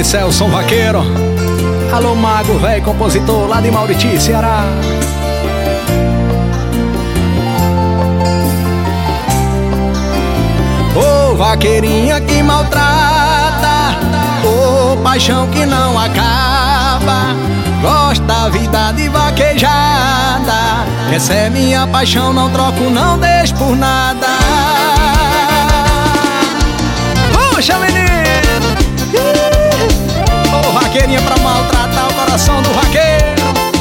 Esse é o som vaqueiro. Alô, mago, velho compositor lá de Mauriti, Ceará. Ô, vaqueirinha que maltrata, ô, paixão que não acaba. Gosta da vida de vaquejada. Essa é minha paixão, não troco, não deixo por nada. Puxa, menino! Ô, vaqueirinha pra maltratar o coração do vaqueiro.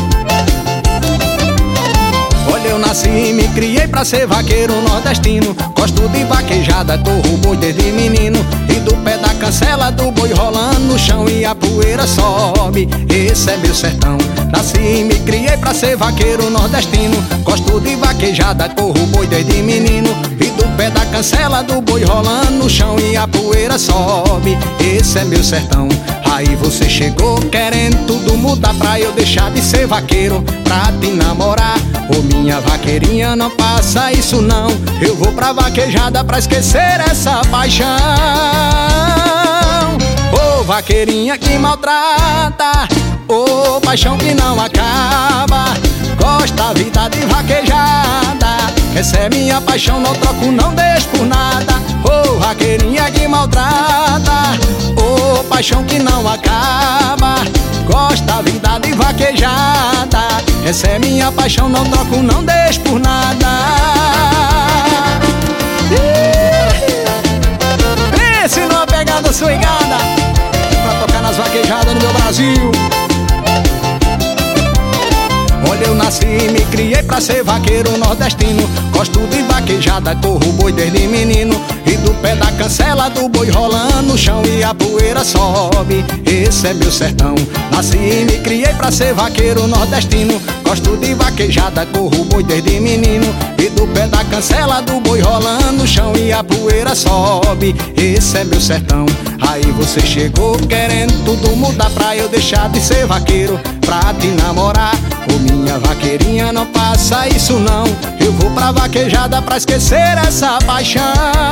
Olha, eu nasci e me criei pra ser vaqueiro nordestino. Gosto de vaquejada, corro boi desde menino. E do pé da cancela do boi rolando no chão e a poeira sobe. Esse é meu sertão. Nasci e me criei pra ser vaqueiro nordestino. Gosto de vaquejada, corro boi desde menino. E do pé da cancela do boi rolando no chão e a poeira sobe. Esse é meu sertão. Aí você chegou querendo tudo mudar pra eu deixar de ser vaqueiro, pra te namorar. Ô, minha vaqueirinha, não faça isso não. Eu vou pra vaquejada pra esquecer essa paixão. Ô, vaqueirinha que maltrata, ô, paixão que não acaba. Gosta da vida de vaquejada. Essa é minha paixão, não troco, não deixo por nada. Ô, vaqueirinha que maltrata, ô, paixão que não acaba. Gosta da vida de vaquejada. Essa é minha paixão, não troco, não deixo por nada. Pense numa pegada swingada pra tocar nas vaquejadas no meu Brasil. Olha, eu nasci e me criei pra ser vaqueiro nordestino. Gosto de vaquejada, corro boi desde menino. E do pé da cancela do boi rolando no chão e a poeira sobe. Esse é meu sertão. Nasci e me criei pra ser vaqueiro nordestino. Gosto de vaquejada, corro boi desde menino. E do pé da cancela do boi rolando no chão e a poeira sobe. Esse é meu sertão. Aí você chegou querendo tudo mudar pra eu deixar de ser vaqueiro, pra te namorar. Ô, minha vaqueirinha, não faça isso não. Eu vou pra vaquejada pra esquecer essa paixão.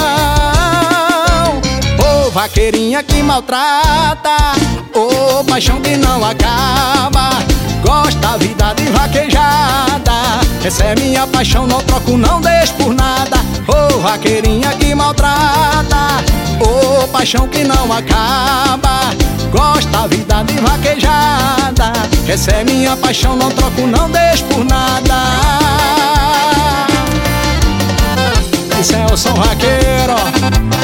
Ô, vaqueirinha que maltrata, ô, paixão que não acaba. Gosta da vida de vaquejada. Essa é minha paixão, não troco, não deixo por nada. Ô, vaqueirinha que maltrata, ô, paixão que não acaba. Gosta da vida de vaquejada. Essa é minha paixão, não troco, não deixo por nada. Esse é o som vaqueiro.